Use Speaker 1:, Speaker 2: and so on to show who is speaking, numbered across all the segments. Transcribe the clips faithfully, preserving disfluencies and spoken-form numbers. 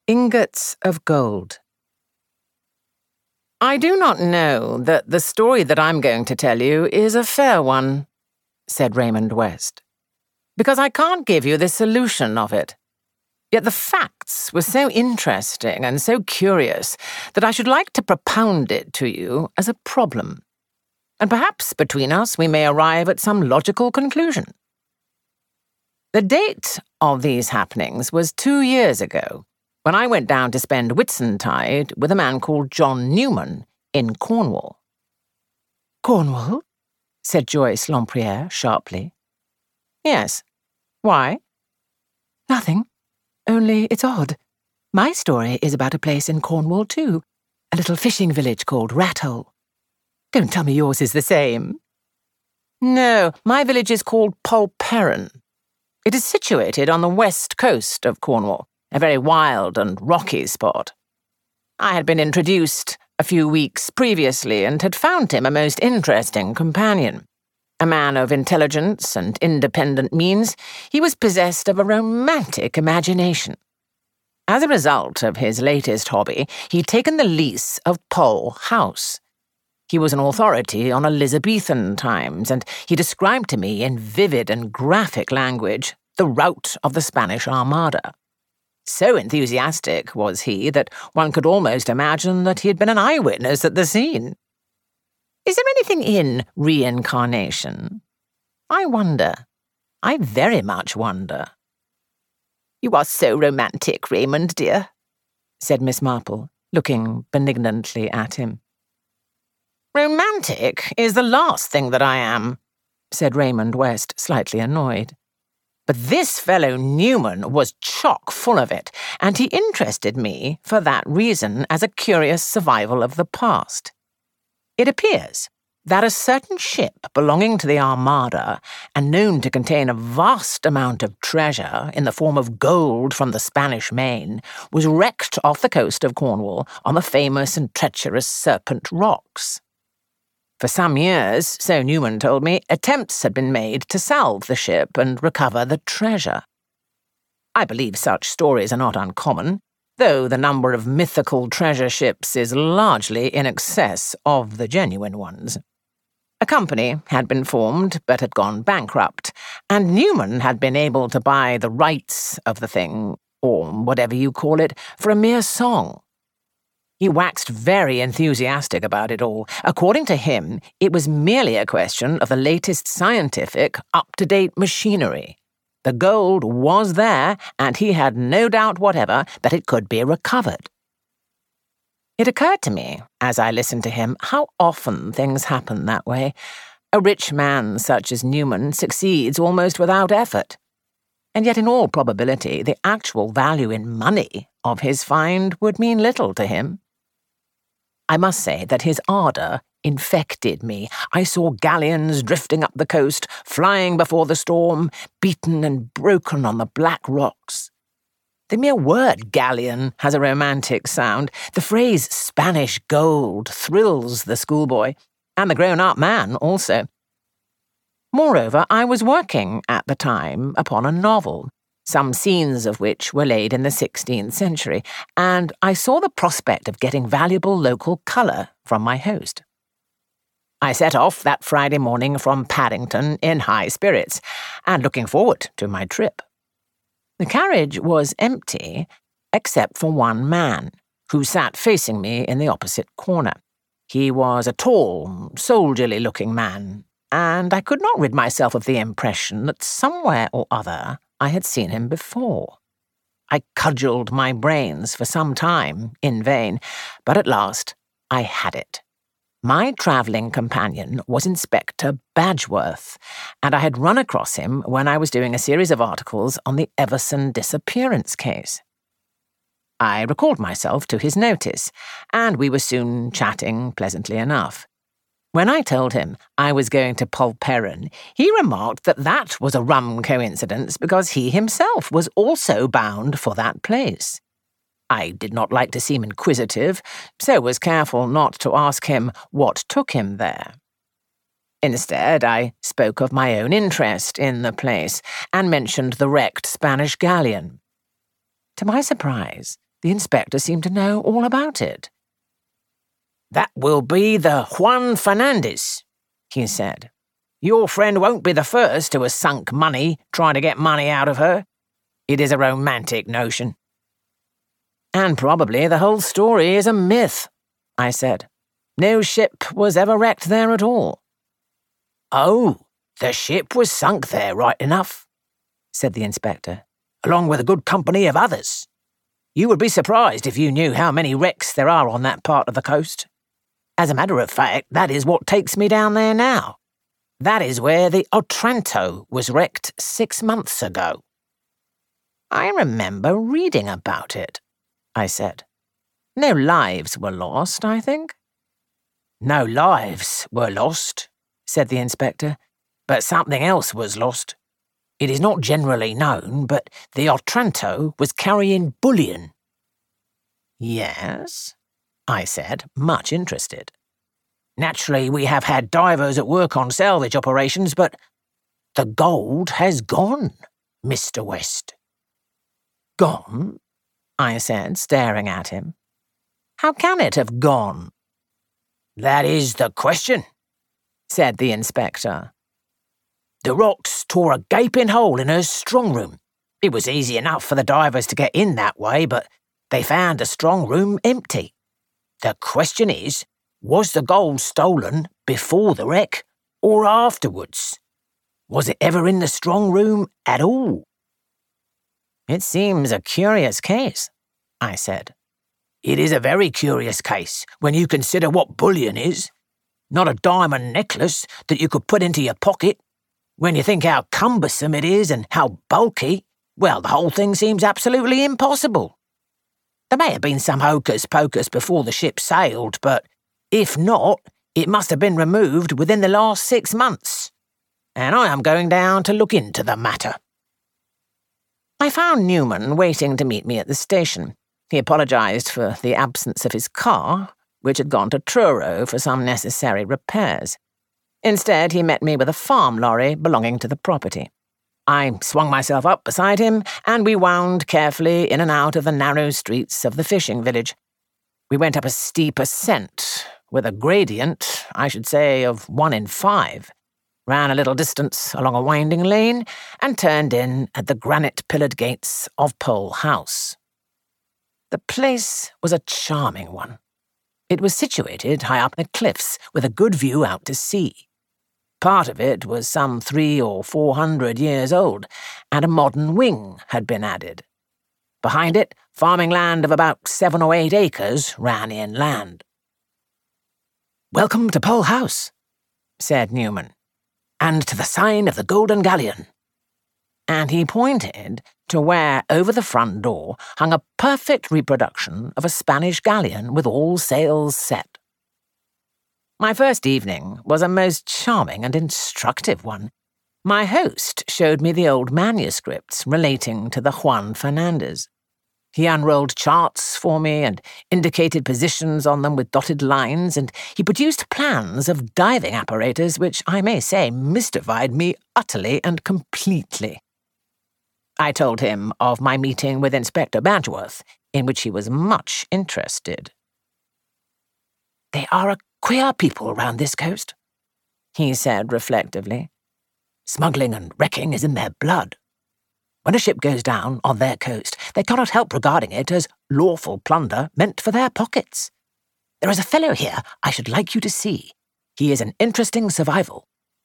Speaker 1: Ingots of Gold. I do not know that the story that I'm going to tell you is a fair one, said Raymond West, because I can't give you the solution of it. Yet the facts were so interesting and so curious that I should like to propound it to you as a problem. And perhaps between us we may arrive at some logical conclusion. The date of these happenings was two years ago, when I went down to spend Whitsuntide with a man called John Newman in Cornwall.
Speaker 2: Cornwall?
Speaker 1: Said Joyce Lempriere sharply. Yes. Why?
Speaker 2: Nothing. Only it's odd. My story is about a place in Cornwall too, a little fishing village called Rathole. Don't tell me yours is the same.
Speaker 1: No, my village is called Polperron. It is situated on the west coast of Cornwall, a very wild and rocky spot. I had been introduced a few weeks previously and had found him a most interesting companion. A man of intelligence and independent means, he was possessed of a romantic imagination. As a result of his latest hobby, he'd taken the lease of Pole House. He was an authority on Elizabethan times, and he described to me in vivid and graphic language the rout of the Spanish Armada. So enthusiastic was he that one could almost imagine that he had been an eyewitness at the scene. Is there anything in reincarnation? I wonder. I very much wonder.
Speaker 3: You are so romantic, Raymond, dear,
Speaker 1: said Miss Marple, looking benignantly at him. Romantic is the last thing that I am, said Raymond West, slightly annoyed. But this fellow Newman was chock full of it, and he interested me for that reason as a curious survival of the past. It appears that a certain ship belonging to the Armada and known to contain a vast amount of treasure in the form of gold from the Spanish Main was wrecked off the coast of Cornwall on the famous and treacherous Serpent Rocks. For some years, so Newman told me, attempts had been made to salve the ship and recover the treasure. I believe such stories are not uncommon, though the number of mythical treasure ships is largely in excess of the genuine ones. A company had been formed but had gone bankrupt, and Newman had been able to buy the rights of the thing, or whatever you call it, for a mere song. He waxed very enthusiastic about it all. According to him, it was merely a question of the latest scientific, up-to-date machinery. The gold was there, and he had no doubt whatever that it could be recovered. It occurred to me, as I listened to him, how often things happen that way. A rich man such as Newman succeeds almost without effort. And yet in all probability, the actual value in money of his find would mean little to him. I must say that his ardour infected me. I saw galleons drifting up the coast, flying before the storm, beaten and broken on the black rocks. The mere word galleon has a romantic sound. The phrase Spanish gold thrills the schoolboy, and the grown-up man also. Moreover, I was working at the time upon a novel, some scenes of which were laid in the sixteenth century, and I saw the prospect of getting valuable local colour from my host. I set off that Friday morning from Paddington in high spirits, and looking forward to my trip. The carriage was empty, except for one man, who sat facing me in the opposite corner. He was a tall, soldierly-looking man, and I could not rid myself of the impression that somewhere or other I had seen him before. I cudgelled my brains for some time, in vain, but at last I had it. My travelling companion was Inspector Badgeworth, and I had run across him when I was doing a series of articles on the Everson disappearance case. I recalled myself to his notice, and we were soon chatting pleasantly enough. When I told him I was going to Polperron, he remarked that that was a rum coincidence because he himself was also bound for that place. I did not like to seem inquisitive, so was careful not to ask him what took him there. Instead, I spoke of my own interest in the place and mentioned the wrecked Spanish galleon. To my surprise, The inspector seemed to know all about it. "That will be the Juan Fernandez," he said. "Your friend won't be the first who has sunk money trying to get money out of her. It is a romantic notion." "And probably the whole story is a myth," I said. "No ship was ever wrecked there at all." "Oh, the ship was sunk there, right enough," said the inspector, "along with a good company of others. You would be surprised if you knew how many wrecks there are on that part of the coast. As a matter of fact, that is what takes me down there now. That is where the Otranto was wrecked six months ago." "I remember reading about it," I said. "No lives were lost, I think?" "No lives were lost," said the inspector, "but something else was lost. It is not generally known, but the Otranto was carrying bullion." "Yes?" I said, much interested. "Naturally, we have had divers at work on salvage operations, but the gold has gone, Mister West." "Gone?" I said, staring at him. "How can it have gone?" "That is the question," said the inspector. "The rocks tore a gaping hole in her strong room. It was easy enough for the divers to get in that way, but they found the strong room empty. The question is, was the gold stolen before the wreck or afterwards? Was it ever in the strong room at all?" "It seems a curious case," I said. "It is a very curious case when you consider what bullion is. Not a diamond necklace that you could put into your pocket. When you think how cumbersome it is and how bulky, well, the whole thing seems absolutely impossible. There may have been some hocus-pocus before the ship sailed, but if not, it must have been removed within the last six months. And I am going down to look into the matter." I found Newman waiting to meet me at the station. He apologised for the absence of his car, which had gone to Truro for some necessary repairs. Instead, he met me with a farm lorry belonging to the property. I swung myself up beside him, and we wound carefully in and out of the narrow streets of the fishing village. We went up a steep ascent, with a gradient, I should say, of one in five, ran a little distance along a winding lane, and turned in at the granite-pillared gates of Pole House. The place was a charming one. It was situated high up in the cliffs, with a good view out to sea. Part of it was some three or four hundred years old, and a modern wing had been added. Behind it, farming land of about seven or eight acres ran inland. "Welcome to Pole House," said Newman, "and to the sign of the Golden Galleon." And he pointed to where, over the front door, hung a perfect reproduction of a Spanish galleon with all sails set. My first evening was a most charming and instructive one. My host showed me the old manuscripts relating to the Juan Fernandez. He unrolled charts for me and indicated positions on them with dotted lines, and he produced plans of diving apparatus which, I may say, mystified me utterly and completely. I told him of my meeting with Inspector Badgeworth, in which he was much interested. "They are a queer people round this coast," he said reflectively. "Smuggling and wrecking is in their blood. When a ship goes down on their coast, they cannot help regarding it as lawful plunder meant for their pockets. There is a fellow here I should like you to see. He is an interesting survival."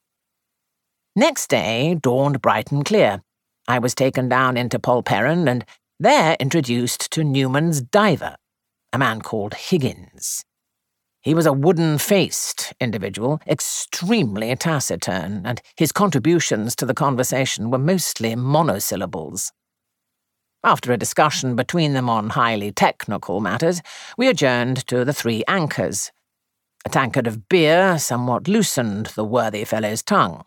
Speaker 1: Next day dawned bright and clear. I was taken down into Polperron and there introduced to Newman's diver, a man called Higgins. He was a wooden-faced individual, extremely taciturn, and his contributions to the conversation were mostly monosyllables. After a discussion between them on highly technical matters, we adjourned to the Three Anchors. A tankard of beer somewhat loosened the worthy fellow's tongue.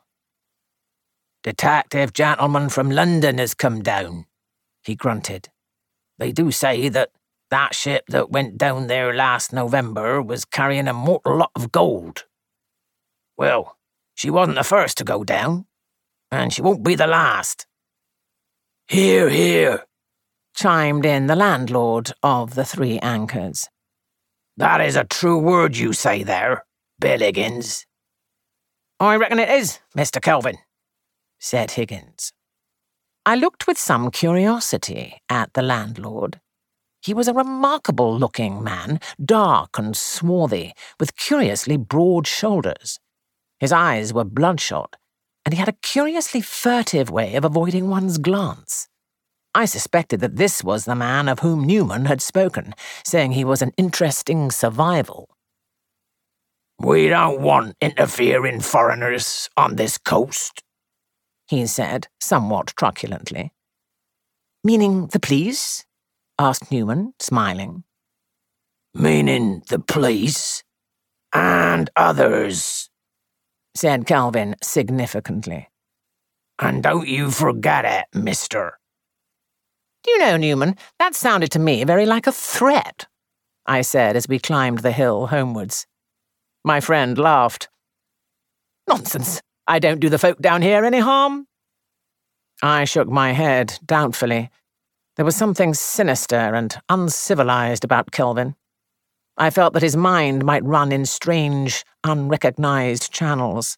Speaker 1: "Detective gentleman from London has come down," he grunted. "They do say that that ship that went down there last November was carrying a mortal lot of gold. Well, she wasn't the first to go down, and she won't be the last." "Hear, hear," chimed in the landlord of the Three Anchors.
Speaker 4: That is a true word you say there, Bill Higgins.
Speaker 1: I reckon it is, Mister Kelvin, said Higgins. I looked with some curiosity at the landlord. He was a remarkable-looking man, dark and swarthy, with curiously broad shoulders. His eyes were bloodshot, and he had a curiously furtive way of avoiding one's glance. I suspected that this was the man of whom Newman had spoken, saying he was an interesting survival.
Speaker 4: We don't want interfering foreigners on this coast,
Speaker 1: he said, somewhat truculently.
Speaker 2: Meaning the police? Asked Newman, smiling.
Speaker 4: Meaning the police and others,
Speaker 1: said Kelvin significantly.
Speaker 4: And don't you forget it, mister.
Speaker 1: Do you know, Newman, that sounded to me very like a threat, I said as we climbed the hill homewards. My friend laughed. Nonsense. I don't do the folk down here any harm. I shook my head doubtfully. There was something sinister and uncivilized about Kelvin. I felt that his mind might run in strange, unrecognized channels.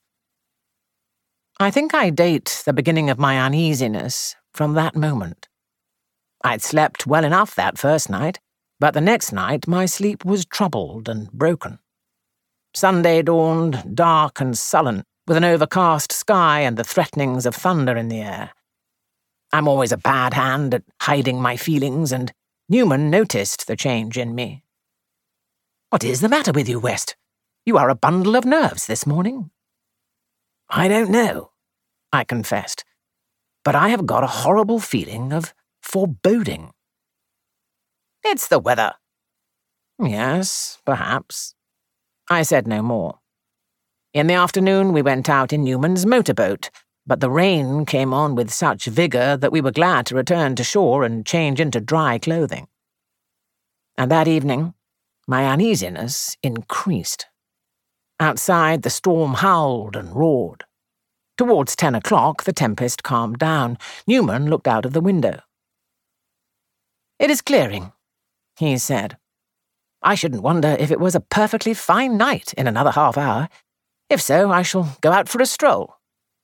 Speaker 1: I think I date the beginning of my uneasiness from that moment. I'd slept well enough that first night, but the next night my sleep was troubled and broken. Sunday dawned, dark and sullen, with an overcast sky and the threatenings of thunder in the air. I'm always a bad hand at hiding my feelings, and Newman noticed the change in me.
Speaker 2: What is the matter with you, West? You are a bundle of nerves this morning.
Speaker 1: I don't know, I confessed, but I have got a horrible feeling of foreboding. It's the weather. Yes, perhaps. I said no more. In the afternoon we went out in Newman's motorboat, but the rain came on with such vigour that we were glad to return to shore and change into dry clothing. And that evening, my uneasiness increased. Outside, the storm howled and roared. Towards ten o'clock, the tempest calmed down. Newman looked out of the window. It is clearing, he said. I shouldn't wonder if it was a perfectly fine night in another half hour. If so, I shall go out for a stroll.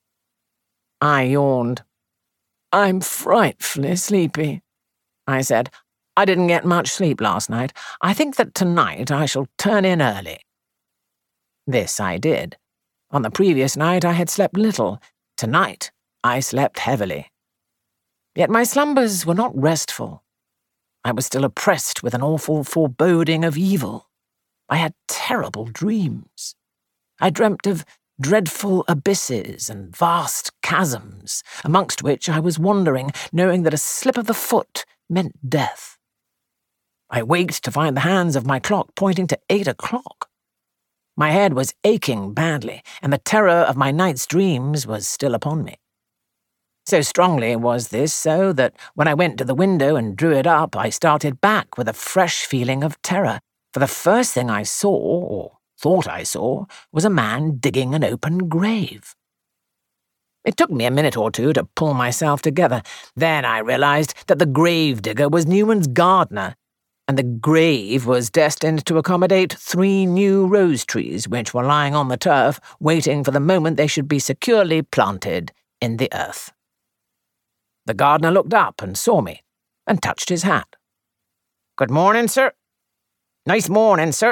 Speaker 1: I yawned. I'm frightfully sleepy, I said. I didn't get much sleep last night. I think that tonight I shall turn in early. This I did. On the previous night I had slept little. Tonight I slept heavily. Yet my slumbers were not restful. I was still oppressed with an awful foreboding of evil. I had terrible dreams. I dreamt of dreadful abysses and vast chasms, amongst which I was wandering, knowing that a slip of the foot meant death. I waked to find the hands of my clock pointing to eight o'clock. My head was aching badly, and the terror of my night's dreams was still upon me. So strongly was this so that when I went to the window and drew it up, I started back with a fresh feeling of terror, for the first thing I saw, or thought I saw, was a man digging an open grave. It took me a minute or two to pull myself together. Then I realized that the grave digger was Newman's gardener, and the grave was destined to accommodate three new rose trees which were lying on the turf, waiting for the moment they should be securely planted in the earth. The gardener looked up and saw me, and touched his hat. "Good morning, sir." "Nice morning, sir."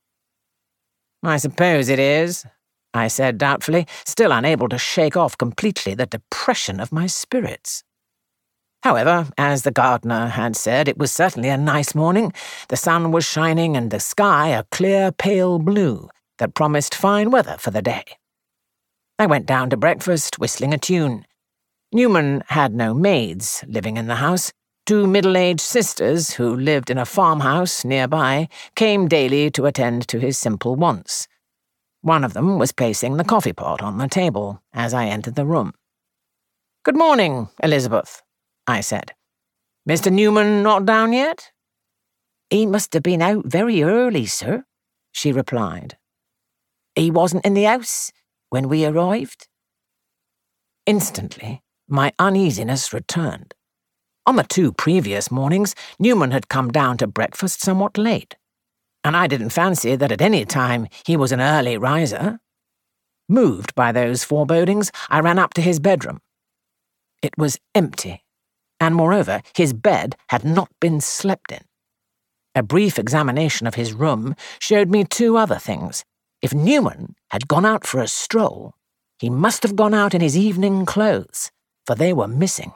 Speaker 1: "I suppose it is," I said doubtfully, still unable to shake off completely the depression of my spirits. However, as the gardener had said, it was certainly a nice morning. The sun was shining and the sky a clear pale blue that promised fine weather for the day. I went down to breakfast, whistling a tune. Newman had no maids living in the house. Two middle-aged sisters, who lived in a farmhouse nearby, came daily to attend to his simple wants. One of them was placing the coffee pot on the table as I entered the room. "Good morning, Elizabeth," I said. "Mister Newman not down yet?"
Speaker 2: "He must have been out very early, sir," she replied. "He wasn't in the house when we arrived." Instantly, my uneasiness returned.
Speaker 1: On the two previous mornings, Newman had come down to breakfast somewhat late, and I didn't fancy that at any time he was an early riser. Moved by those forebodings, I ran up to his bedroom. It was empty, and moreover, his bed had not been slept in. A brief examination of his room showed me two other things. If Newman had gone out for a stroll, he must have gone out in his evening clothes, for they were missing.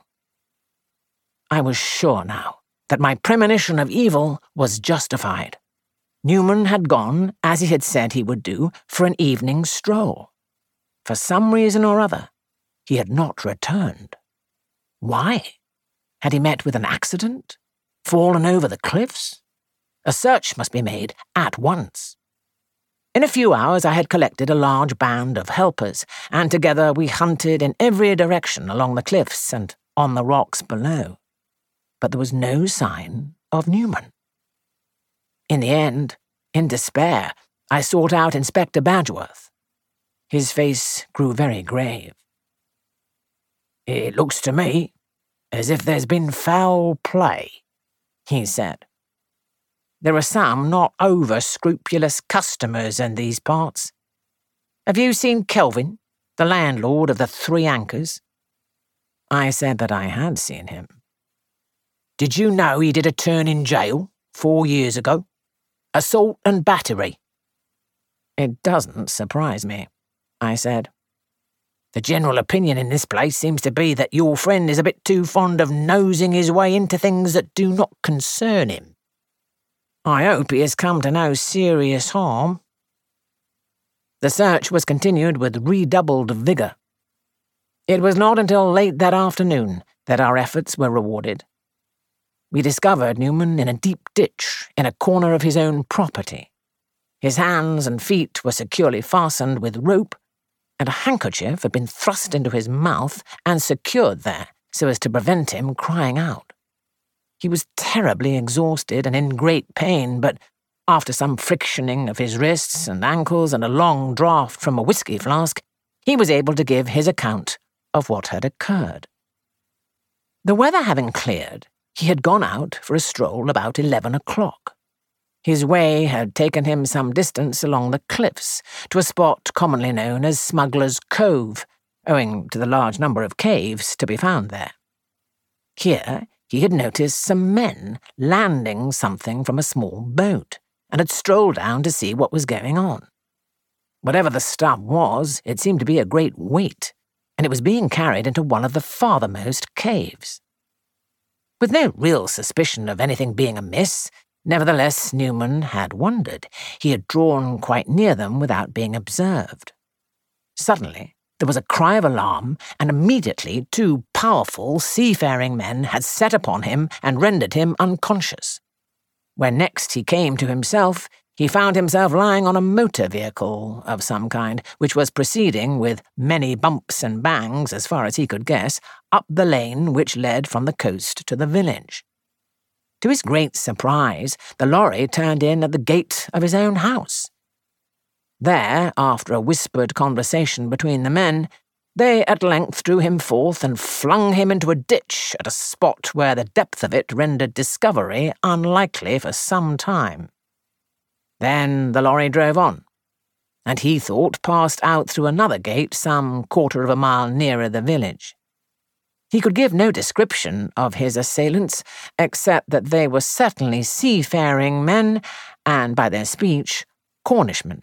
Speaker 1: I was sure now that my premonition of evil was justified. Newman had gone, as he had said he would do, for an evening stroll. For some reason or other, he had not returned. Why? Had he met with an accident? Fallen over the cliffs? A search must be made at once. In a few hours I had collected a large band of helpers, and together we hunted in every direction along the cliffs and on the rocks below. But there was no sign of Newman. In the end, in despair, I sought out Inspector Badgeworth. His face grew very grave. "It looks to me as if there's been foul play," he said. "There are some not over-scrupulous customers in these parts. Have you seen Kelvin, the landlord of the Three Anchors?" I said that I had seen him. "Did you know he did a turn in jail four years ago? Assault and battery." "It doesn't surprise me," I said. "The general opinion in this place seems to be that your friend is a bit too fond of nosing his way into things that do not concern him. I hope he has come to no serious harm." The search was continued with redoubled vigour. It was not until late that afternoon that our efforts were rewarded. We discovered Newman in a deep ditch in a corner of his own property. His hands and feet were securely fastened with rope, and a handkerchief had been thrust into his mouth and secured there so as to prevent him crying out. He was terribly exhausted and in great pain, but after some frictioning of his wrists and ankles and a long draught from a whisky flask, he was able to give his account of what had occurred. The weather having cleared, he had gone out for a stroll about eleven o'clock. His way had taken him some distance along the cliffs to a spot commonly known as Smuggler's Cove, owing to the large number of caves to be found there. Here he had noticed some men landing something from a small boat, and had strolled down to see what was going on. Whatever the stuff was, it seemed to be a great weight, and it was being carried into one of the farthermost caves. With no real suspicion of anything being amiss, nevertheless Newman had wondered. He had drawn quite near them without being observed. Suddenly, there was a cry of alarm, and immediately two powerful seafaring men had set upon him and rendered him unconscious. When next he came to himself, he found himself lying on a motor vehicle of some kind, which was proceeding, with many bumps and bangs, as far as he could guess, up the lane which led from the coast to the village. To his great surprise, the lorry turned in at the gate of his own house. There, after a whispered conversation between the men, they at length drew him forth and flung him into a ditch at a spot where the depth of it rendered discovery unlikely for some time. Then the lorry drove on, and he thought passed out through another gate some quarter of a mile nearer the village. He could give no description of his assailants, except that they were certainly seafaring men, and by their speech, Cornishmen.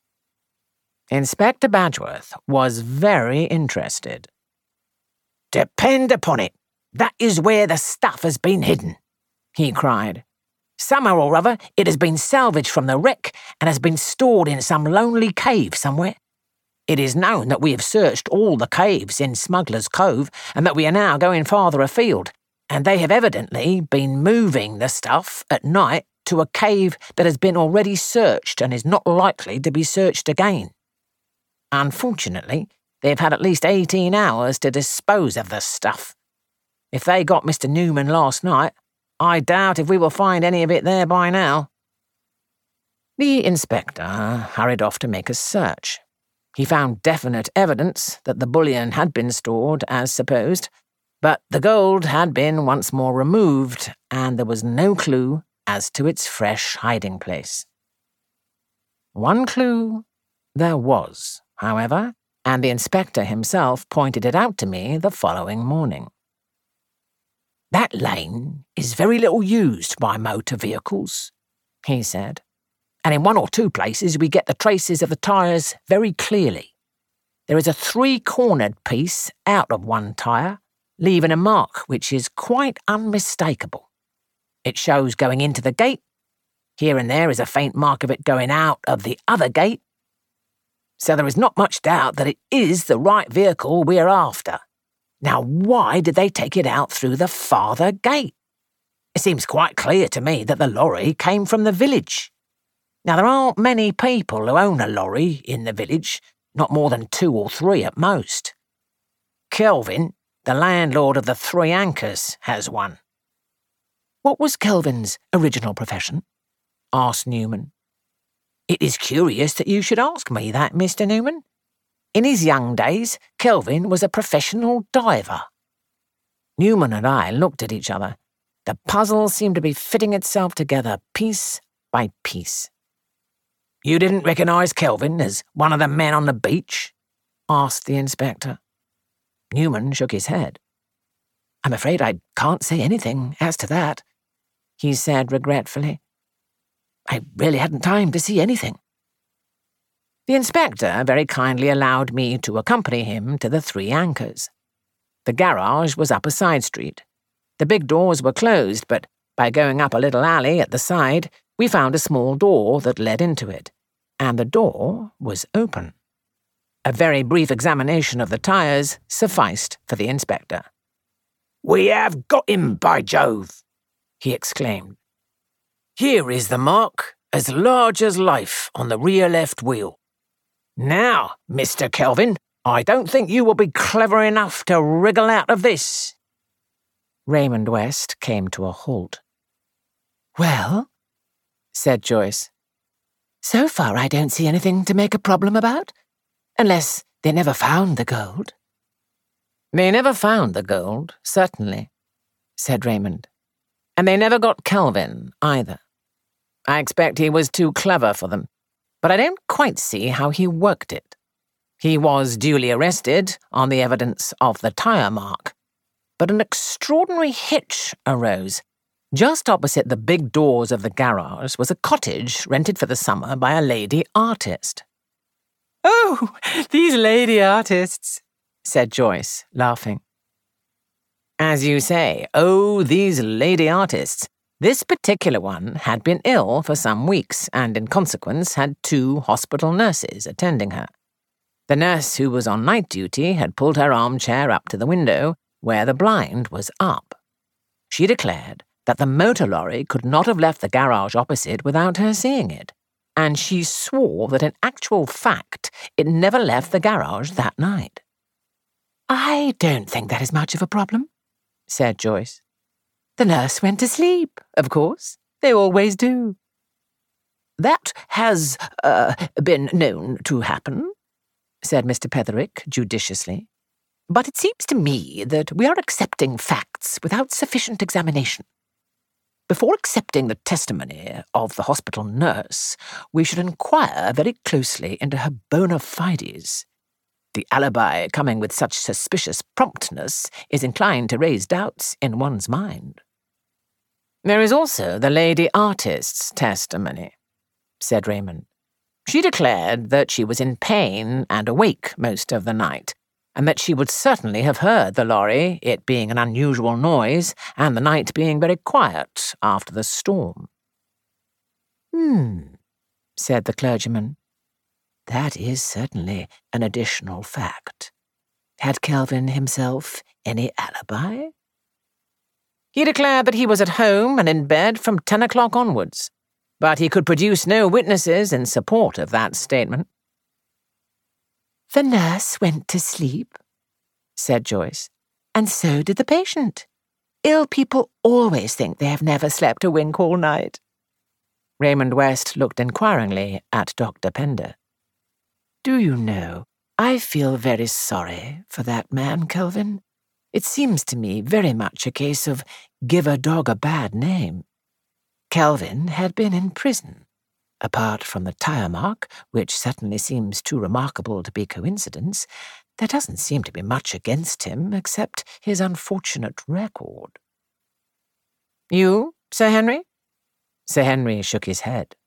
Speaker 1: Inspector Badgeworth was very interested. "Depend upon it, that is where the stuff has been hidden," he cried. "Somehow or other it has been salvaged from the wreck and has been stored in some lonely cave somewhere. It is known that we have searched all the caves in Smuggler's Cove and that we are now going farther afield, and they have evidently been moving the stuff at night to a cave that has been already searched and is not likely to be searched again. Unfortunately, they've had at least eighteen hours to dispose of the stuff. If they got Mister Newman last night, I doubt if we will find any of it there by now." The inspector hurried off to make a search. He found definite evidence that the bullion had been stored as supposed, But the gold had been once more removed, and there was no clue as to its fresh hiding place. One clue there was, however, and the inspector himself pointed it out to me the following morning.
Speaker 4: "That lane is very little used by motor vehicles," he said, "and in one or two places we get the traces of the tyres very clearly. There is a three-cornered piece out of one tyre, leaving a mark which is quite unmistakable. It shows going into the gate. Here and there is a faint mark of it going out of the other gate. So there is not much doubt that it is the right vehicle we're after. Now, why did they take it out through the farther gate? It seems quite clear to me that the lorry came from the village. Now, there aren't many people who own a lorry in the village, not more than two or three at most. Kelvin, the landlord of the Three Anchors, has one."
Speaker 2: "What was Kelvin's original profession?" asked Newman.
Speaker 4: "It is curious that you should ask me that, Mister Newman. In his young days, Kelvin was a professional diver."
Speaker 1: Newman and I looked at each other. The puzzle seemed to be fitting itself together piece by piece.
Speaker 4: "You didn't recognise Kelvin as one of the men on the beach?"
Speaker 1: asked the inspector.
Speaker 2: Newman shook his head. "I'm afraid I can't say anything as to that," he said regretfully. "I really hadn't time to see anything."
Speaker 1: The inspector very kindly allowed me to accompany him to the Three Anchors. The garage was up a side street. The big doors were closed, but by going up a little alley at the side, we found a small door that led into it, and the door was open. A very brief examination of the tyres sufficed for the inspector.
Speaker 4: "We have got him, by Jove!" he exclaimed. "Here is the mark, as large as life, on the rear left wheel. Now, Mister Kelvin, I don't think you will be clever enough to wriggle out of this."
Speaker 1: Raymond West came to a halt.
Speaker 2: "Well,"
Speaker 1: said Joyce,
Speaker 2: "so far I don't see anything to make a problem about, unless they never found the gold."
Speaker 1: "They never found the gold, certainly," said Raymond. "And they never got Kelvin, either. I expect he was too clever for them, but I don't quite see how he worked it. He was duly arrested on the evidence of the tyre mark, but an extraordinary hitch arose. Just opposite the big doors of the garage was a cottage rented for the summer by a lady artist."
Speaker 2: "Oh, these lady artists,"
Speaker 1: said Joyce, laughing. "As you say, oh, these lady artists. This particular one had been ill for some weeks and in consequence had two hospital nurses attending her. The nurse who was on night duty had pulled her armchair up to the window where the blind was up. She declared that the motor lorry could not have left the garage opposite without her seeing it, and she swore that in actual fact it never left the garage that night."
Speaker 2: "I don't think that is much of a problem,"
Speaker 1: said Joyce.
Speaker 2: "The nurse went to sleep, of course. They always do."
Speaker 4: "That has, uh, been known to happen," said Mister Petherick judiciously. "But it seems to me that we are accepting facts without sufficient examination. Before accepting the testimony of the hospital nurse, we should inquire very closely into her bona fides. The alibi coming with such suspicious promptness is inclined to raise doubts in one's mind."
Speaker 1: "There is also the lady artist's testimony," said Raymond. "She declared that she was in pain and awake most of the night, and that she would certainly have heard the lorry, it being an unusual noise, and the night being very quiet after the storm."
Speaker 2: "Hmm," said the clergyman. "That is certainly an additional fact. Had Kelvin himself any alibi?"
Speaker 1: "He declared that he was at home and in bed from ten o'clock onwards, but he could produce no witnesses in support of that statement."
Speaker 2: "The nurse went to sleep," said Joyce, "and so did the patient. Ill people always think they have never slept a wink all night."
Speaker 1: Raymond West looked inquiringly at Doctor Pender.
Speaker 2: "Do you know, I feel very sorry for that man, Kelvin. It seems to me very much a case of give a dog a bad name. Kelvin had been in prison. Apart from the tire mark, which certainly seems too remarkable to be coincidence, there doesn't seem to be much against him except his unfortunate record.
Speaker 1: You, Sir Henry?
Speaker 2: Sir Henry shook his head.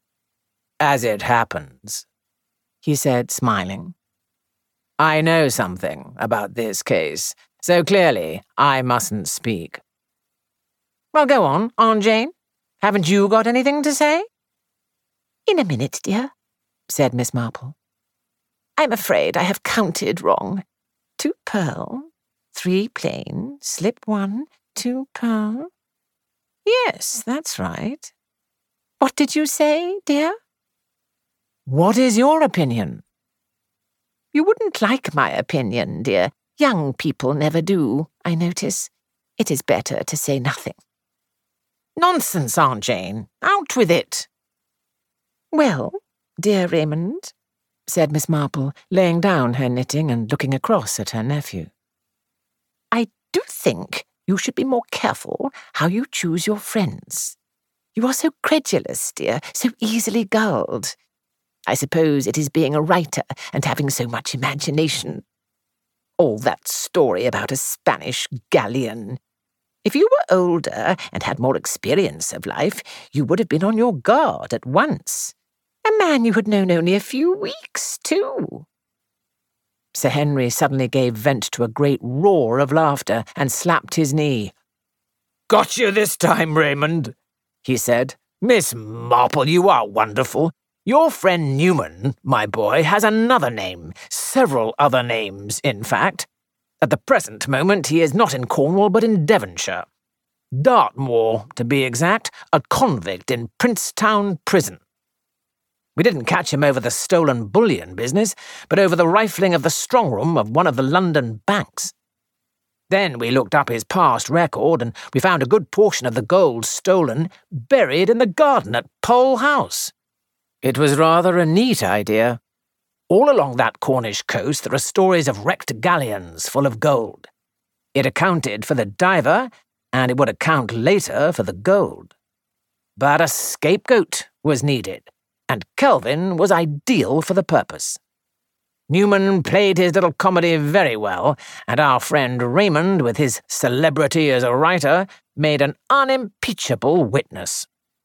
Speaker 4: As it happens, he said, smiling, I know something about this case, so clearly I mustn't speak.
Speaker 1: Well, go on, Aunt Jane. Haven't you got anything to say?
Speaker 3: In a minute, dear,
Speaker 2: said Miss Marple.
Speaker 3: I'm afraid I have counted wrong. Two pearl, three plain, slip one, two pearl.
Speaker 2: Yes, that's right.
Speaker 3: What did you say, dear?
Speaker 2: What is your opinion?
Speaker 3: You wouldn't like my opinion, dear. Young people never do, I notice. It is better to say nothing.
Speaker 1: Nonsense, Aunt Jane. Out with it.
Speaker 3: Well, dear Raymond,
Speaker 2: said Miss Marple, laying down her knitting and looking across at her nephew.
Speaker 3: I do think you should be more careful how you choose your friends. You are so credulous, dear, so easily gulled. I suppose it is being a writer and having so much imagination. All that story about a Spanish galleon. If you were older and had more experience of life, you would have been on your guard at once. A man you had known only a few weeks, too.
Speaker 2: Sir Henry suddenly gave vent to a great roar of laughter and slapped his knee.
Speaker 4: Got you this time, Raymond, he said. Miss Marple, you are wonderful. Your friend Newman, my boy, has another name, several other names, in fact. At the present moment, he is not in Cornwall, but in Devonshire. Dartmoor, to be exact, a convict in Princetown Prison. We didn't catch him over the stolen bullion business, but over the rifling of the strong-room of one of the London banks. Then we looked up his past record, and we found a good portion of the gold stolen buried in the garden at Pole House. It was rather a neat idea. All along that Cornish coast there are stories of wrecked galleons full of gold. It accounted for the diver, and it would account later for the gold. But a scapegoat was needed, and Kelvin was ideal for the purpose. Newman played his little comedy very well, and our friend Raymond, with his celebrity as a writer, made an unimpeachable witness.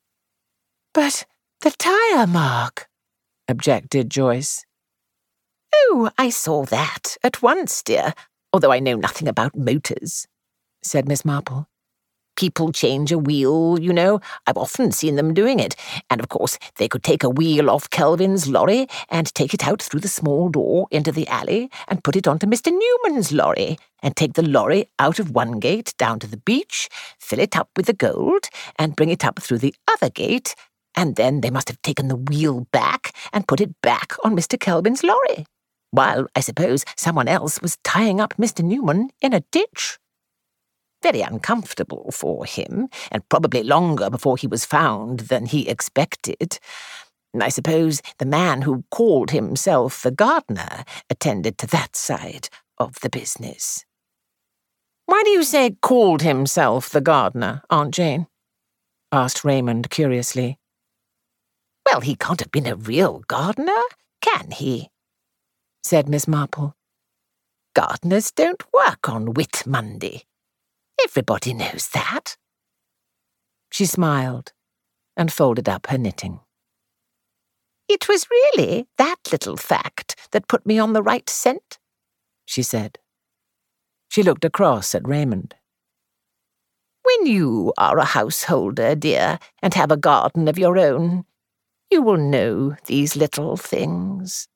Speaker 3: But the tire mark, objected Joyce. Oh, I saw that at once, dear, although I know nothing about motors, said Miss Marple. People change a wheel, you know. I've often seen them doing it. And, of course, they could take a wheel off Kelvin's lorry and take it out through the small door into the alley and put it onto Mister Newman's lorry and take the lorry out of one gate down to the beach, fill it up with the gold and bring it up through the other gate, and then they must have taken the wheel back and put it back on Mister Kelvin's lorry, while, I suppose, someone else was tying up Mister Newman in a ditch. Very uncomfortable for him, and probably longer before he was found than he expected. I suppose the man who called himself the gardener attended to that side of the business.
Speaker 1: Why do you say called himself the gardener, Aunt Jane? Asked Raymond curiously.
Speaker 3: Well, he can't have been a real gardener, can he? Said Miss Marple. Gardeners don't work on Whit Monday. Everybody knows that.
Speaker 2: She smiled and folded up her knitting.
Speaker 3: It was really that little fact that put me on the right scent, she said.
Speaker 2: She looked across at Raymond.
Speaker 3: When you are a householder, dear, and have a garden of your own, you will know these little things.